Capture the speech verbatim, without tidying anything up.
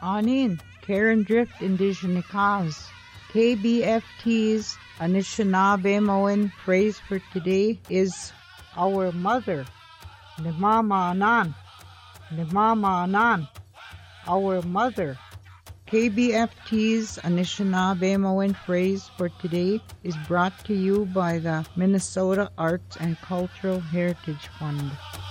Anin, Karen Drift Indigenikaz. K B F T's Anishinaabe phrase for today is our mother. Nimama Anan. Nimama Anan. Our mother. K B F T's Anishinaabe phrase for today is brought to you by the Minnesota Arts and Cultural Heritage Fund.